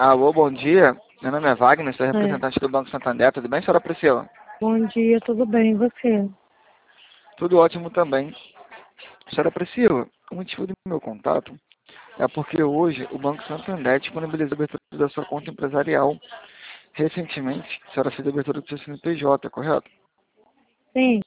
Alô, bom dia. Meu nome é Wagner, sou É. representante do Banco Santander. Tudo bem, senhora Priscila? Bom dia, tudo bem, e você? Tudo ótimo também. Senhora Priscila, o motivo do meu contato é porque hoje o Banco Santander disponibilizou a abertura da sua conta empresarial. Recentemente, a senhora fez a abertura do seu CNPJ, correto? Sim.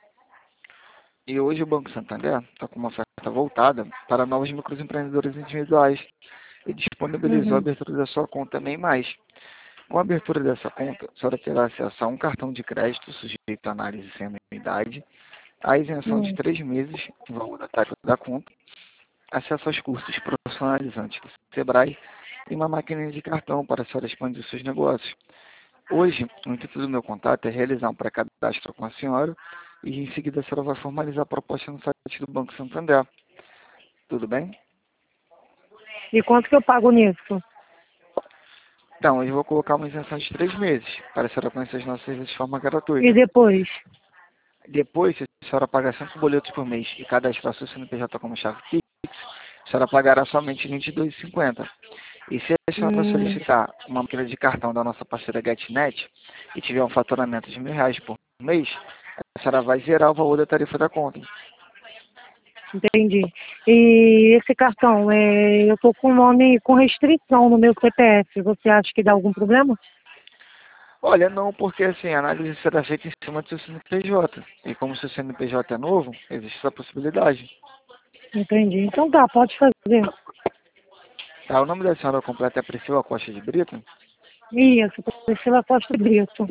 E hoje o Banco Santander está com uma oferta voltada para novos microempreendedores individuais e disponibilizou a Uhum. abertura da sua conta Nem Mais. Com a abertura dessa conta, a senhora terá acesso a um cartão de crédito sujeito à análise sem anuidade, a isenção de Hum. 3 meses no valor da taxa da conta, acesso aos cursos profissionalizantes do Sebrae e uma máquina de cartão para a senhora expandir seus negócios. Hoje, o intuito do meu contato é realizar um pré-cadastro com a senhora e em seguida a senhora vai formalizar a proposta no site do Banco Santander. Tudo bem? E quanto que eu pago nisso? Então, hoje eu vou colocar uma isenção de 3 meses para a senhora conhecer os nossos serviços de forma E gratuita. depois? Depois, se a senhora pagar 5 boletos por mês e cadastrar seu CNPJ como chave Pix, a senhora pagará somente R$ 22,50. E se a senhora Hum, solicitar uma máquina de cartão da nossa parceira GetNet e tiver um faturamento de R$ 1.000 por mês, a senhora vai zerar o valor da tarifa da conta. entendi. E esse cartão, eu tô com o nome com restrição no meu CPF. Você acha que dá algum problema? Olha, não, porque assim, a análise será feita em cima do seu CNPJ. E como o seu CNPJ é novo, existe essa possibilidade. Entendi. Então tá, pode fazer. Tá, o nome da senhora completa é Priscila Costa de Brito. Isso, Priscila Costa Brito.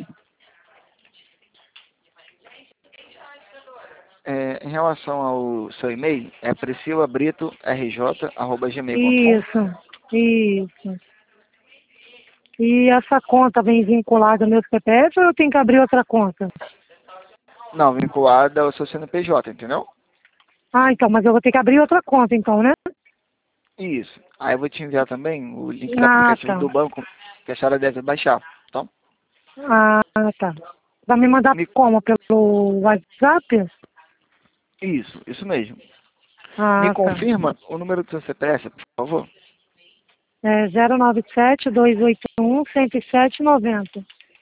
Em relação ao seu e-mail, é priscilabrito.rj@gmail.com. Isso. E essa conta vem vinculada ao meu CPF ou eu tenho que abrir outra conta? Não, vinculada ao seu CNPJ, entendeu? Ah, então, mas eu vou ter que abrir outra conta então, né? Isso. Aí eu vou te enviar também o link do Ah, aplicativo tá. do banco que a senhora deve baixar. Então, Ah, tá. Vai me mandar me... como? Pelo WhatsApp? isso mesmo. Me Ah, tá. confirma o número do seu CPF, por favor. É 097-281-107,90.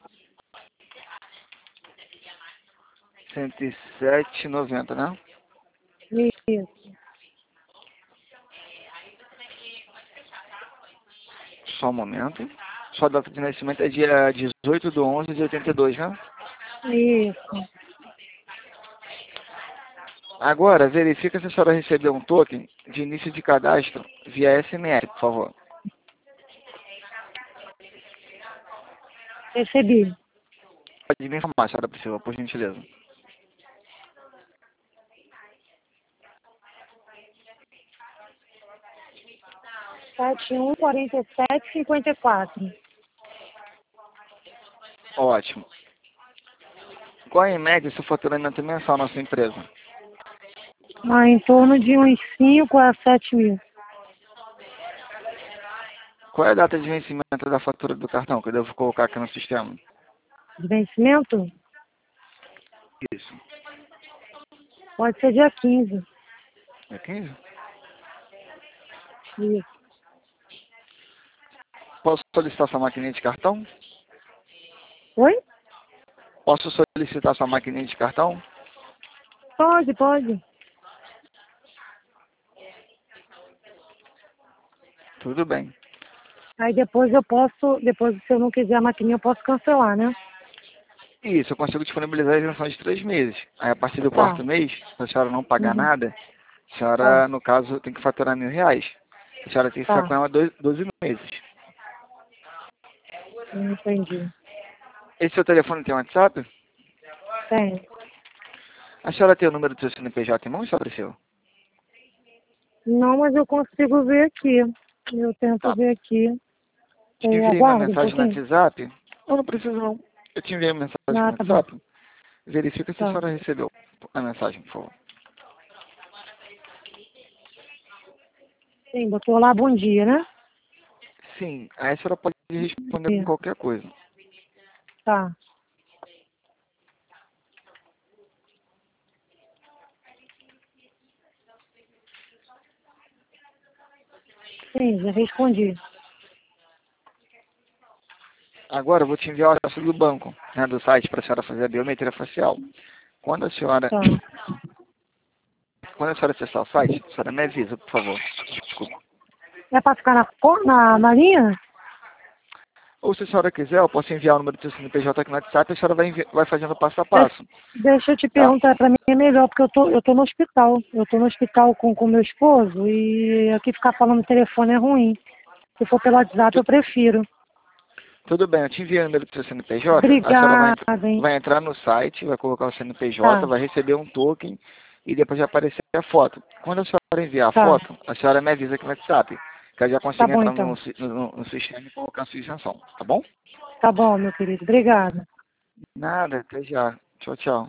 107,90, né? Isso. Só um momento. Sua data de nascimento é dia 18/11/82, né? Isso. Agora, verifica se a senhora recebeu um token de início de cadastro via SMS, por favor. Recebi. Pode me informar, senhora Priscila, por gentileza. 714754. Ótimo. Qual é, em média, o seu faturamento mensal na sua empresa? Ah, em torno de uns 5 a 7 mil. Qual é a data de vencimento da fatura do cartão que eu devo colocar aqui no sistema? De vencimento? Isso. Pode ser dia 15. É 15? Isso. Posso solicitar sua maquininha de cartão? Oi? Posso solicitar sua maquininha de cartão? Pode, pode. Tudo bem. Aí depois eu posso, depois se eu não quiser a maquininha, eu posso cancelar, né? Isso, eu consigo disponibilizar a isenção de 3 meses. Aí, a partir do Tá. quarto mês, se a senhora não pagar Uhum. nada, a Tá. senhora, no caso, tem que faturar R$ 1.000. A senhora tem que ficar Tá. com ela 12 meses. Entendi. Esse seu telefone tem WhatsApp? Tem. A senhora tem o número do seu CNPJ em mão, senhora Priscila? Não, mas eu consigo ver aqui. Eu tento Tá. ver aqui. Te enviei uma Aguarda um mensagem no pouquinho. WhatsApp. Eu não preciso, não. Eu te enviei uma mensagem no Ah, tá bom. WhatsApp. Verifica se a Tá. senhora recebeu a mensagem, por favor. Sim, botou lá bom dia, né? Sim, aí a senhora pode responder com Sim. qualquer coisa. Tá. Sim, já respondi. Agora eu vou te enviar o acesso do banco, né, do site, para a senhora fazer a biometria facial. Quando a senhora, Tá. quando a senhora acessar o site, a senhora me avisa, por favor. Desculpa. É para ficar na linha? Ou se a senhora quiser, eu posso enviar o número do seu CNPJ aqui no WhatsApp e a senhora vai fazendo passo a De- passo, Deixa eu te tá? perguntar, para mim é melhor, porque eu tô no hospital. Eu tô no hospital com meu esposo e aqui ficar falando no telefone é ruim. Se for pelo WhatsApp, Tu- eu prefiro. Tudo bem, eu te envio o número do seu CNPJ, a senhora Obrigada, hein? vai entrar no site, vai colocar o CNPJ, Tá, vai receber um token e depois vai aparecer a foto. Quando a senhora enviar a tá. foto, a senhora me avisa aqui no WhatsApp, que eu já Tá consigo bom, entrar então. no sistema e colocar a sua isenção, tá bom? Tá bom, meu querido. Obrigada. Nada, até já. Tchau, tchau.